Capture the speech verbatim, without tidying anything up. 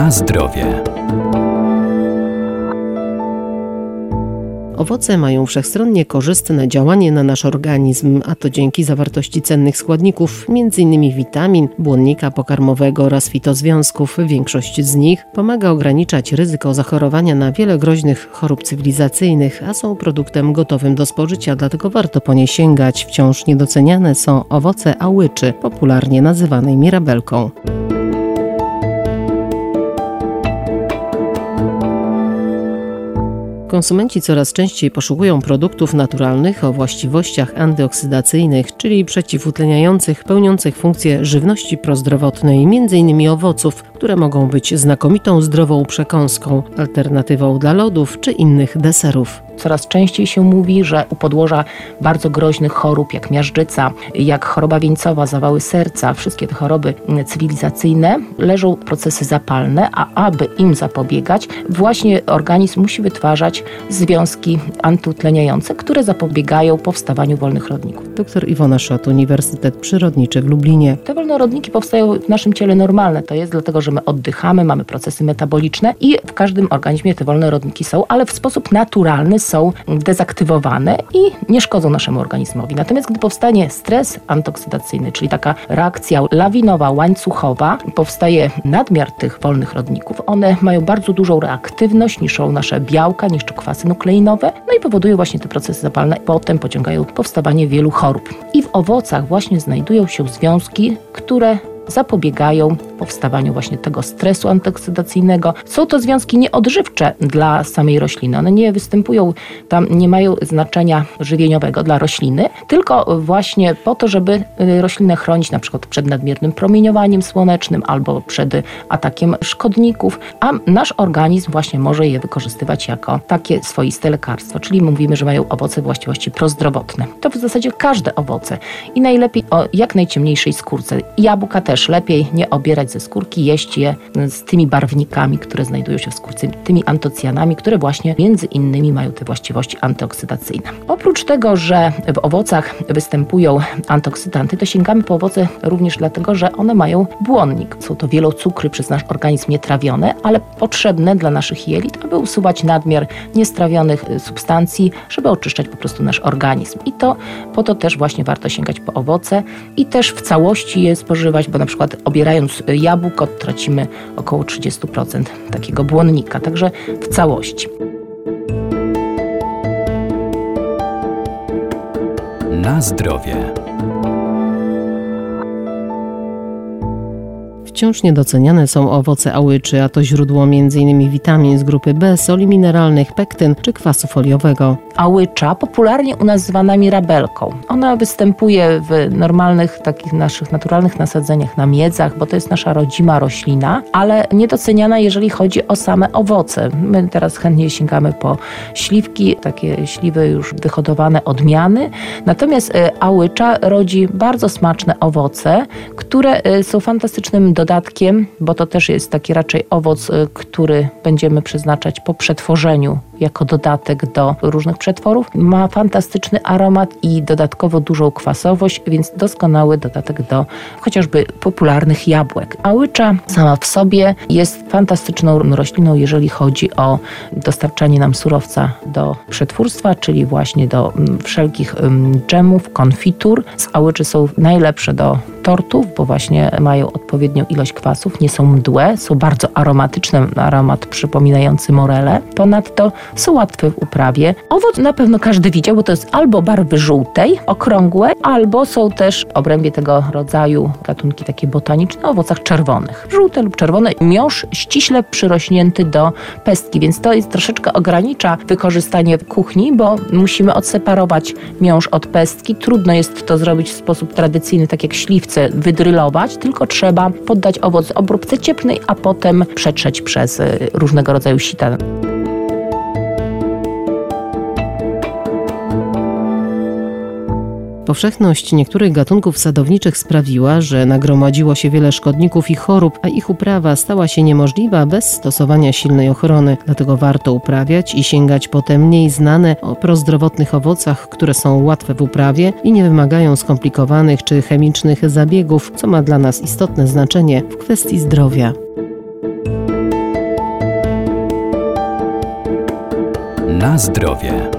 Na zdrowie. Owoce mają wszechstronnie korzystne działanie na nasz organizm, a to dzięki zawartości cennych składników, m.in. witamin, błonnika pokarmowego oraz fitozwiązków. Większość z nich pomaga ograniczać ryzyko zachorowania na wiele groźnych chorób cywilizacyjnych, a są produktem gotowym do spożycia, dlatego warto po nie sięgać. Wciąż niedoceniane są owoce ałyczy, popularnie nazywanej mirabelką. Konsumenci coraz częściej poszukują produktów naturalnych o właściwościach antyoksydacyjnych, czyli przeciwutleniających, pełniących funkcję żywności prozdrowotnej, między innymi owoców, które mogą być znakomitą zdrową przekąską, alternatywą dla lodów czy innych deserów. Coraz częściej się mówi, że u podłoża bardzo groźnych chorób, jak miażdżyca, jak choroba wieńcowa, zawały serca, wszystkie te choroby cywilizacyjne, leżą procesy zapalne, a aby im zapobiegać, właśnie organizm musi wytwarzać związki antyutleniające, które zapobiegają powstawaniu wolnych rodników. Doktor Iwona Szot, Uniwersytet Przyrodniczy w Lublinie. Te wolne rodniki powstają w naszym ciele normalne. To jest dlatego, że my oddychamy, mamy procesy metaboliczne i w każdym organizmie te wolne rodniki są, ale w sposób naturalny są dezaktywowane i nie szkodzą naszemu organizmowi. Natomiast gdy powstanie stres antyoksydacyjny, czyli taka reakcja lawinowa, łańcuchowa, powstaje nadmiar tych wolnych rodników. One mają bardzo dużą reaktywność, niszczą nasze białka, niszczą kwasy nukleinowe, no i powodują właśnie te procesy zapalne. Potem pociągają powstawanie wielu chorób. I w owocach właśnie znajdują się związki, które zapobiegają powstawaniu właśnie tego stresu antyoksydacyjnego. Są to związki nieodżywcze dla samej rośliny. One nie występują, tam nie mają znaczenia żywieniowego dla rośliny, tylko właśnie po to, żeby roślinę chronić na przykład przed nadmiernym promieniowaniem słonecznym albo przed atakiem szkodników, a nasz organizm właśnie może je wykorzystywać jako takie swoiste lekarstwo, czyli mówimy, że mają owoce właściwości prozdrowotne. To w zasadzie każde owoce i najlepiej o jak najciemniejszej skórce. Jabłka też lepiej nie obierać ze skórki, jeść je z tymi barwnikami, które znajdują się w skórce, tymi antocjanami, które właśnie między innymi mają te właściwości antyoksydacyjne. Oprócz tego, że w owocach występują antyoksydanty, to sięgamy po owoce również dlatego, że one mają błonnik. Są to wielocukry przez nasz organizm nietrawione, ale potrzebne dla naszych jelit, aby usuwać nadmiar niestrawionych substancji, żeby oczyszczać po prostu nasz organizm. I to po to też właśnie warto sięgać po owoce i też w całości je spożywać, bo na przykład obierając jabłko tracimy około trzydzieści procent takiego błonnika, także w całości. Na zdrowie. Wciąż niedoceniane są owoce ałyczy, a to źródło między innymi witamin z grupy B, soli mineralnych, pektyn czy kwasu foliowego. Ałycza, popularnie u nas zwana mirabelką. Ona występuje w normalnych, takich naszych naturalnych nasadzeniach na miedzach, bo to jest nasza rodzima roślina, ale niedoceniana, jeżeli chodzi o same owoce. My teraz chętnie sięgamy po śliwki, takie śliwy już wyhodowane odmiany. Natomiastałycza rodzi bardzo smaczne owoce, które są fantastycznym dodatkiem, bo to też jest taki raczej owoc, który będziemy przeznaczać po przetworzeniu jako dodatek do różnych przetworów. Ma fantastyczny aromat i dodatkowo dużą kwasowość, więc doskonały dodatek do chociażby popularnych jabłek.Ałycza sama w sobie jest fantastyczną rośliną, jeżeli chodzi o dostarczanie nam surowca do przetwórstwa, czyli właśnie do wszelkich dżemów, konfitur. Z ałyczy są najlepsze do tortów, bo właśnie mają odpowiednią ilość kwasów, nie są mdłe, są bardzo aromatyczne, aromat przypominający morele. Ponadto są łatwe w uprawie. Owoc na pewno każdy widział, bo to jest albo barwy żółtej, okrągłe, albo są też w obrębie tego rodzaju gatunki takie botaniczne o owocach czerwonych. Żółte lub czerwone, miąższ ściśle przyrośnięty do pestki, więc to jest troszeczkę ogranicza wykorzystanie w kuchni, bo musimy odseparować miąższ od pestki. Trudno jest to zrobić w sposób tradycyjny, tak jak śliwce, wydrylować, tylko trzeba poddać owoc obróbce cieplnej, a potem przetrzeć przez różnego rodzaju sita. Powszechność niektórych gatunków sadowniczych sprawiła, że nagromadziło się wiele szkodników i chorób, a ich uprawa stała się niemożliwa bez stosowania silnej ochrony. Dlatego warto uprawiać i sięgać po te mniej znane o prozdrowotnych owocach, które są łatwe w uprawie i nie wymagają skomplikowanych czy chemicznych zabiegów, co ma dla nas istotne znaczenie w kwestii zdrowia. Na zdrowie.